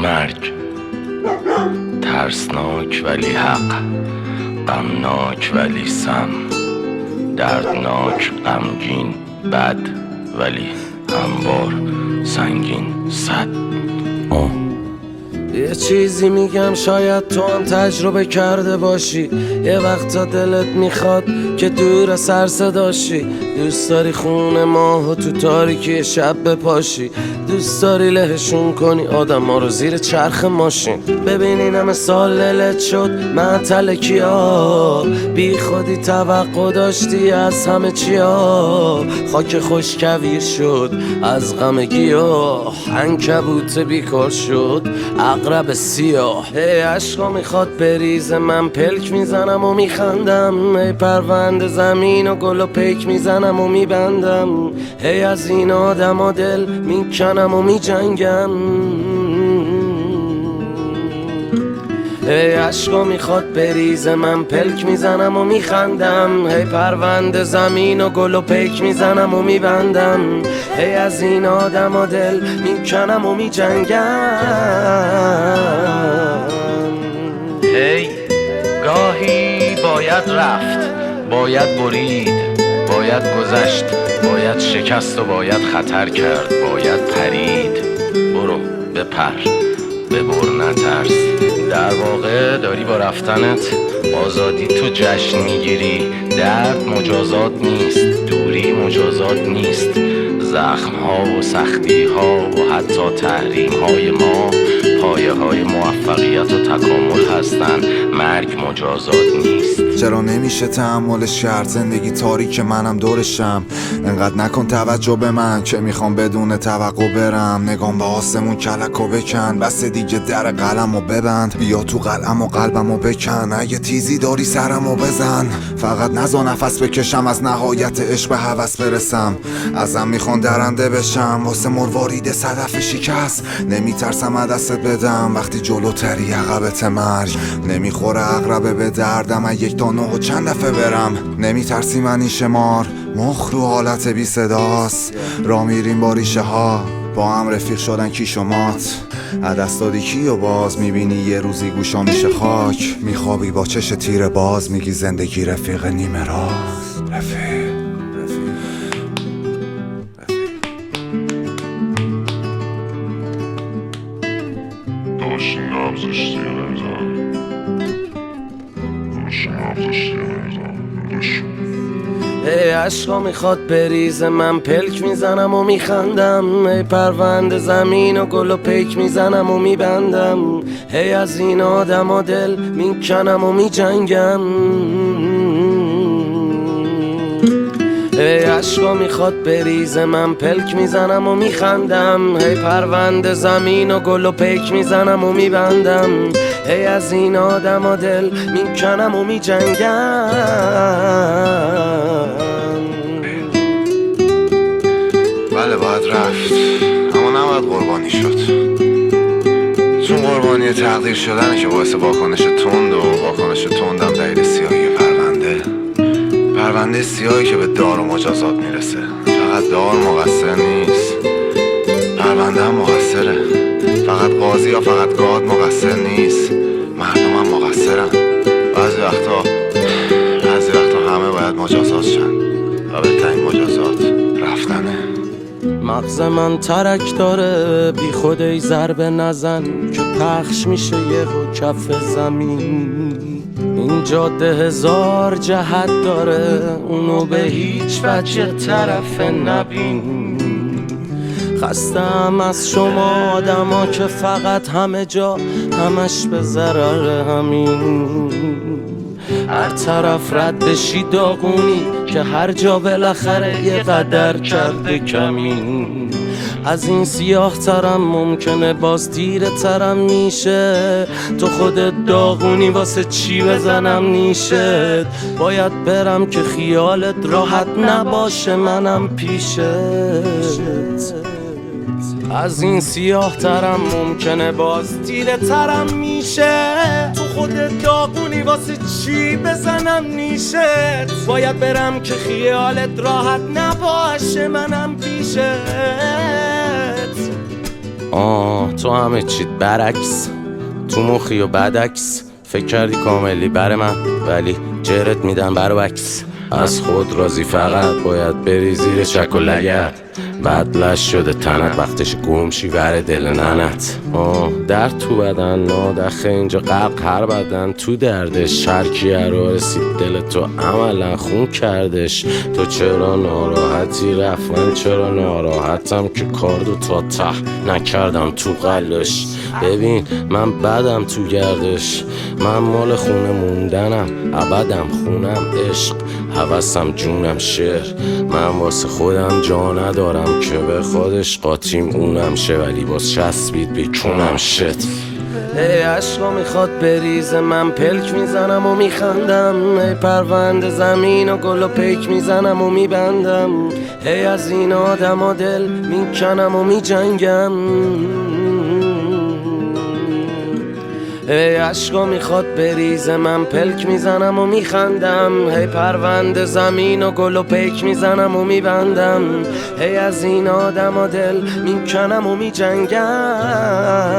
مرگ ترسناک ولی حق، غمناک ولی سم، دردناک غمگین بد ولی هموار سنگین صد. یه چیزی میگم شاید تو هم تجربه کرده باشی. یه وقتا دلت میخواد که دور سر صداشی، دوست داری خونه ماهو تو تاریکی شب بپاشی، دوست داری لهشون کنی آدم ها رو زیر چرخ ماشین. ببینین همه سال للت شد معطل کیا، بی خودی توقع داشتی از همه چیا، خاک خوش کویر شد از غم گیاه، عنکبوت بیکار شد عقرب سیاه. هی عشقا میخواد بریزه من پلک میزنم و میخندم، هی پرونده زمین و گل و پیک میزنم و میبندم، هی از این آدم و دل میکنم و میجنگم. هی عشقا میخواد بریزه من پلک میزنم و میخندم، هی پرونده زمین و گل و پیک میزنم و میبندم، هی از این آدم و دل میکنم و میجنگم. هی گاهی باید رفت، باید برید، باید گذشت، باید شکست و باید خطر کرد، باید پرید. برو بپر، ببر نترس. در واقع داری با رفتنت آزادی تو جشن میگیری. درد مجازات نیست، دوری مجازات نیست، زخم ها و سختی ها و حتی تحریم های ما پایه های موفقیت و تکامل هستن. مرگ مجازات نیست. چرا نمیشه تحملش کرد؟ زندگی تاریک منم دورشم، انقدر نکن توجه به من که میخوام بدون توقع برم. نگام به آسمون کلکو بکن، بس دیگه در قلمو ببند، بیا تو قلم و قلبمو بکن، اگه تیزی داری سرمو بزن، فقط نزا نفس بکشم از نهایت عشق به هوس برسم. ازم میخوان درنده بشم واسه مروارید صدف شکست، نمیترسم از دستت بدم وقتی جلوتری عقبت مرگ. نمیخوره عقربه به دردم از یک تا نه و چند دفعه برم، نمیترسی من این شمار مخ رو حالت بی صداست. را میریم با ریشه ها با هم رفیق شدن کی شمات، عدست دادی کی و باز میبینی یه روزی گوشا میشه خاک، میخوابی با چش تیر باز میگی زندگی رفیق نیمه راست. رفیق داشتی نبزشتی نمیزن، داشتی نبزشتی نمیزن. هی عشقا میخواد بریزه من پلک میزنم و میخندم، هی پرونده زمین و گل و پیک میزنم و میبندم، هی از این آدم و دل میکنم و میجنگم. هی عشقا میخواد بریزه من پلک میزنم و میخندم، هی پرونده زمین و گل و پیک میزنم و میبندم، هی از این آدم و دل میکنم و میجنگم. بله باید رفت اما نباید قربانی شد، چون قربانی تقدیر شدنه که باعث واکنش تند و واکنش تندم دلیل سیاهی پرونده سیاهی که به دار و مجازات میرسه. فقط دار مقصر نیست، پرونده هم مقصره. فقط قاضی یا فقط گاد مقصر نیست، مردم هم مقصرن. بعضی وقتا همه باید مجازات شن و بهترین مجازات رفتنه. مغز من ترک داره بی خود ای ضربه نزن که پخش میشه یهو کف زمین. این جاده هزار جهت داره اونو به هیچ وجه طرف نبین. خستم از شما آدما که فقط همه جا همش به ضرر همین. هر طرف رد بشی داغونی که هر جا بالاخره یه قدر کرده کمین. از این سیاه ترم ممکنه باز تیره ترم میشه، تو خودت داغونی واسه چی بزنم نیشت. باید برم که خیالت راحت نباشه منم پیشت. از این سیاه ترم ممکنه باز تیره ترم میشه، تو خودت داغونی واسه چی بزنم نیشت. باید برم که خیالت راحت نباشه منم پیشت. تو همه چیت برعکس، تو مخی و بدعکس. فکر کردی کاملی بر من، ولی جرت میدم برعکس. از خود راضی فقط باید بری زیر چک و لگت. بدلش شده تنت، وقتش گمشی ور دل ننت. در تو بدن نادخه اینجا غرق هر بدن تو دردش. هر کی رو رسید دل تو عملا خون کردش. تو چرا ناراحتی رفت، من چرا ناراحتم که کاردو تا ته نکردم تو قلش. ببین من بدم تو گردش، من مال خونه موندنم، ابدم خونم عشق، هوسم جونم شعر. من واسه خودم جا ندارم که به خودش قاطیم اونم شه، ولی باز چسبید بیکونم شت. ای عشقا میخواد بریزه، من پلک میزنم و میخندم. ای پرونده زمین و گل و پیک میزنم و میبندم. ای از این آدم و دل میکنم و میجنگم. ای عشقا میخواد بریزه، من پلک میزنم و میخندم. هی پرونده زمین و گل و پیک میزنم و میبندم. هی از این آدم و دل میکنم و میجنگم.